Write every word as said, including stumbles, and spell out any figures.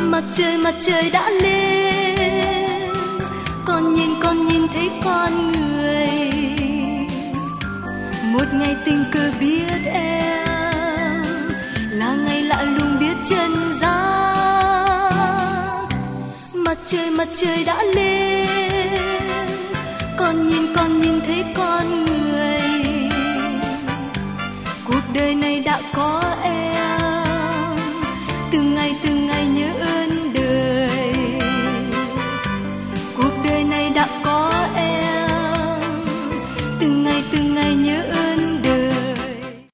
Mặt trời mặt trời đã lên, con nhìn con nhìn thấy con người. Một ngày tình cờ biết em là ngày lạ lùng biết chân gian. Mặt trời mặt trời đã lên, con nhìn con nhìn thấy con người. Cuộc đời này đã có em